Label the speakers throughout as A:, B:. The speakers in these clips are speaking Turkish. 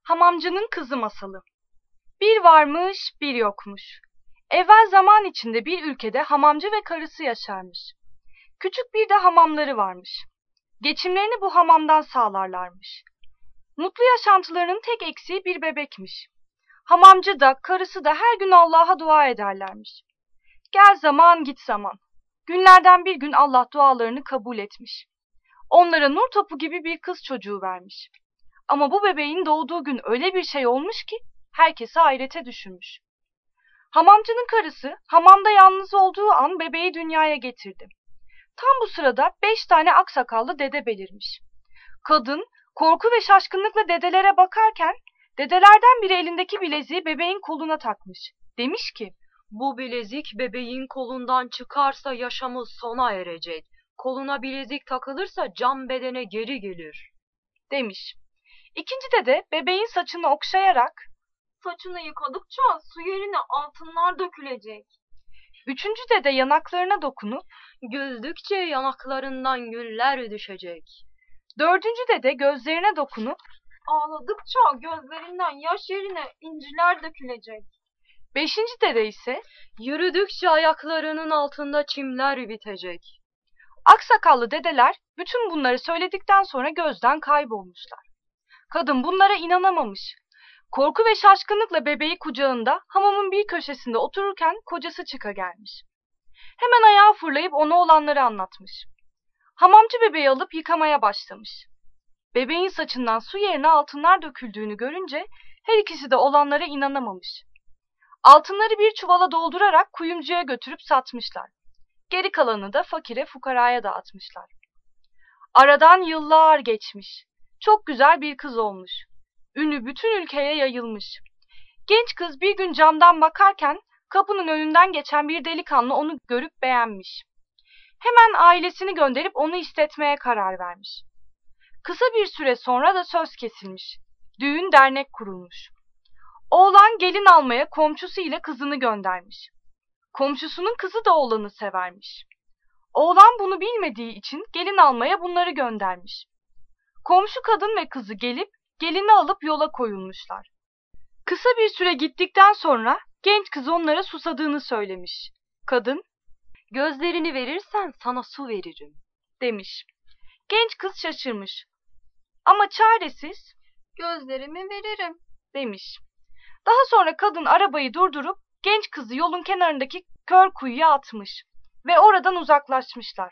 A: Hamamcının Kızı Masalı. Bir varmış, bir yokmuş. Evvel zaman içinde bir ülkede hamamcı ve karısı yaşarmış. Küçük bir de hamamları varmış. Geçimlerini bu hamamdan sağlarlarmış. Mutlu yaşantılarının tek eksiği bir bebekmiş. Hamamcı da karısı da her gün Allah'a dua ederlermiş. Gel zaman git zaman. Günlerden bir gün Allah dualarını kabul etmiş. Onlara nur topu gibi bir kız çocuğu vermiş. Ama bu bebeğin doğduğu gün öyle bir şey olmuş ki herkesi hayrete düşürmüş. Hamamcının karısı hamamda yalnız olduğu an bebeği dünyaya getirdi. Tam bu sırada 5 tane aksakallı dede belirmiş. Kadın korku ve şaşkınlıkla dedelere bakarken dedelerden biri elindeki bileziği bebeğin koluna takmış. Demiş ki,
B: "Bu bilezik bebeğin kolundan çıkarsa yaşamı sona erecek. Koluna bilezik takılırsa can bedene geri gelir."
A: demiş. İkinci dede bebeğin saçını okşayarak,
C: "Saçını yıkadıkça su yerine altınlar dökülecek."
A: Üçüncü dede yanaklarına dokunup,
B: "Güldükçe yanaklarından güller düşecek."
A: Dördüncü dede gözlerine dokunup,
C: "Ağladıkça gözlerinden yaş yerine inciler dökülecek."
A: Beşinci dede ise,
B: "Yürüdükçe ayaklarının altında çimler bitecek."
A: aksakallı dedeler bütün bunları söyledikten sonra gözden kaybolmuşlar. Kadın bunlara inanamamış. Korku ve şaşkınlıkla bebeği kucağında hamamın bir köşesinde otururken kocası çıka gelmiş. Hemen ayağa fırlayıp ona olanları anlatmış. Hamamcı bebeği alıp yıkamaya başlamış. Bebeğin saçından su yerine altınlar döküldüğünü görünce her ikisi de olanlara inanamamış. Altınları bir çuvala doldurarak kuyumcuya götürüp satmışlar. Geri kalanı da fakire fukaraya dağıtmışlar. Aradan yıllar geçmiş. Çok güzel bir kız olmuş. Ünü bütün ülkeye yayılmış. Genç kız bir gün camdan bakarken kapının önünden geçen bir delikanlı onu görüp beğenmiş. Hemen ailesini gönderip onu istetmeye karar vermiş. Kısa bir süre sonra da söz kesilmiş. Düğün dernek kurulmuş. Oğlan gelin almaya komşusu ile kızını göndermiş. Komşusunun kızı da oğlanı severmiş. Oğlan bunu bilmediği için gelin almaya bunları göndermiş. Komşu kadın ve kızı gelip gelini alıp yola koyulmuşlar. Kısa bir süre gittikten sonra genç kız onlara susadığını söylemiş. Kadın,
B: "Gözlerini verirsen sana su veririm."
A: demiş. Genç kız şaşırmış. Ama çaresiz,
C: "Gözlerimi veririm."
A: demiş. Daha sonra kadın arabayı durdurup genç kızı yolun kenarındaki kör kuyuya atmış ve oradan uzaklaşmışlar.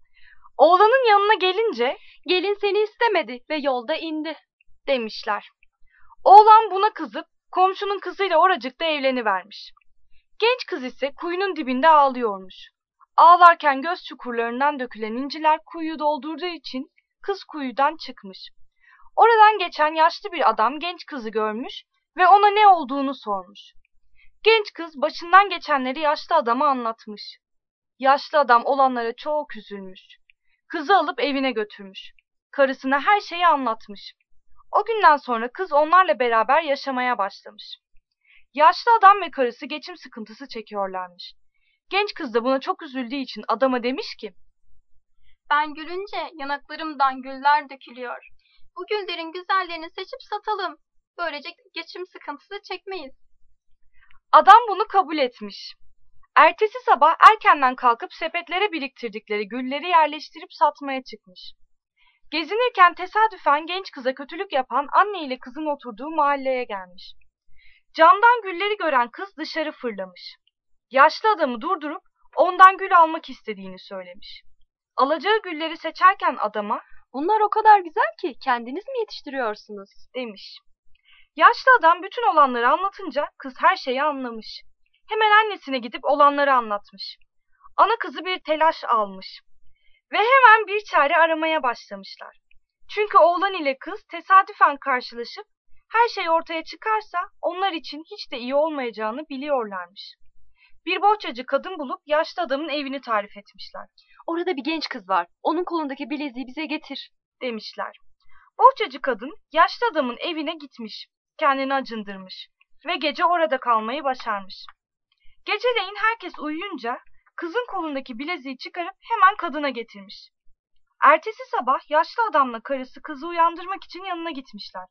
A: Oğlanın yanına gelince,
B: "Gelin seni istemedi ve yolda indi."
A: demişler. Oğlan buna kızıp komşunun kızıyla oracıkta evlenivermiş. Genç kız ise kuyunun dibinde ağlıyormuş. Ağlarken göz çukurlarından dökülen inciler kuyuyu doldurduğu için kız kuyudan çıkmış. Oradan geçen yaşlı bir adam genç kızı görmüş ve ona ne olduğunu sormuş. Genç kız başından geçenleri yaşlı adama anlatmış. Yaşlı adam olanlara çok üzülmüş. Kızı alıp evine götürmüş. Karısına her şeyi anlatmış. O günden sonra kız onlarla beraber yaşamaya başlamış. Yaşlı adam ve karısı geçim sıkıntısı çekiyorlarmış. Genç kız da buna çok üzüldüğü için adama demiş ki,
C: "Ben gülünce yanaklarımdan güller dökülüyor. Bu güllerin güzellerini seçip satalım. Böylece geçim sıkıntısı çekmeyiz."
A: Adam bunu kabul etmiş. Ertesi sabah erkenden kalkıp sepetlere biriktirdikleri gülleri yerleştirip satmaya çıkmış. Gezinirken tesadüfen genç kıza kötülük yapan anne ile kızın oturduğu mahalleye gelmiş. Camdan gülleri gören kız dışarı fırlamış. Yaşlı adamı durdurup ondan gül almak istediğini söylemiş. Alacağı gülleri seçerken adama,
B: "Bunlar o kadar güzel ki kendiniz mi yetiştiriyorsunuz?"
A: demiş. Yaşlı adam bütün olanları anlatınca kız her şeyi anlamış. Hemen annesine gidip olanları anlatmış. Ana kızı bir telaş almış ve hemen bir çare aramaya başlamışlar. Çünkü oğlan ile kız tesadüfen karşılaşıp her şey ortaya çıkarsa onlar için hiç de iyi olmayacağını biliyorlarmış. Bir bohçacı kadın bulup yaşlı adamın evini tarif etmişler.
B: "Orada bir genç kız var. Onun kolundaki bileziği bize getir."
A: demişler. Bohçacı kadın yaşlı adamın evine gitmiş, kendini acındırmış ve gece orada kalmayı başarmış. Geceleyin herkes uyuyunca kızın kolundaki bileziği çıkarıp hemen kadına getirmiş. Ertesi sabah yaşlı adamla karısı kızı uyandırmak için yanına gitmişler.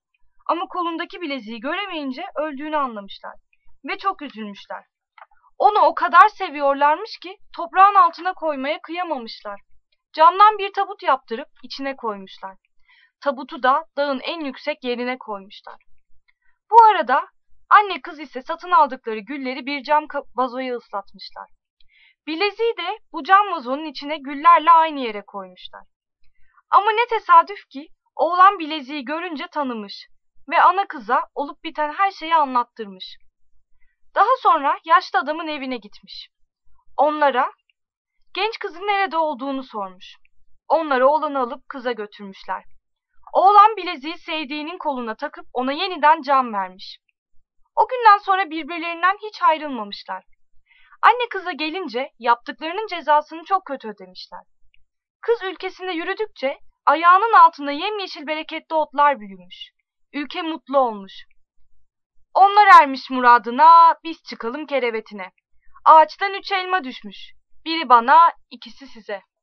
A: Ama kolundaki bileziği göremeyince öldüğünü anlamışlar ve çok üzülmüşler. Onu o kadar seviyorlarmış ki toprağın altına koymaya kıyamamışlar. Camdan bir tabut yaptırıp içine koymuşlar. Tabutu da dağın en yüksek yerine koymuşlar. Bu arada anne kız ise satın aldıkları gülleri bir cam vazoya ıslatmışlar. Bileziği de bu cam vazonun içine güllerle aynı yere koymuşlar. Ama ne tesadüf ki oğlan bileziği görünce tanımış ve ana kıza olup biten her şeyi anlattırmış. Daha sonra yaşlı adamın evine gitmiş. Onlara genç kızın nerede olduğunu sormuş. Onlar oğlanı alıp kıza götürmüşler. Oğlan bileziği sevdiğinin koluna takıp ona yeniden can vermiş. O günden sonra birbirlerinden hiç ayrılmamışlar. Anne kıza gelince yaptıklarının cezasını çok kötü ödemişler. Kız ülkesinde yürüdükçe ayağının altında yemyeşil bereketli otlar büyümüş. Ülke mutlu olmuş. Onlar ermiş muradına, biz çıkalım kerevetine. Ağaçtan 3 elma düşmüş. Biri bana, ikisi size.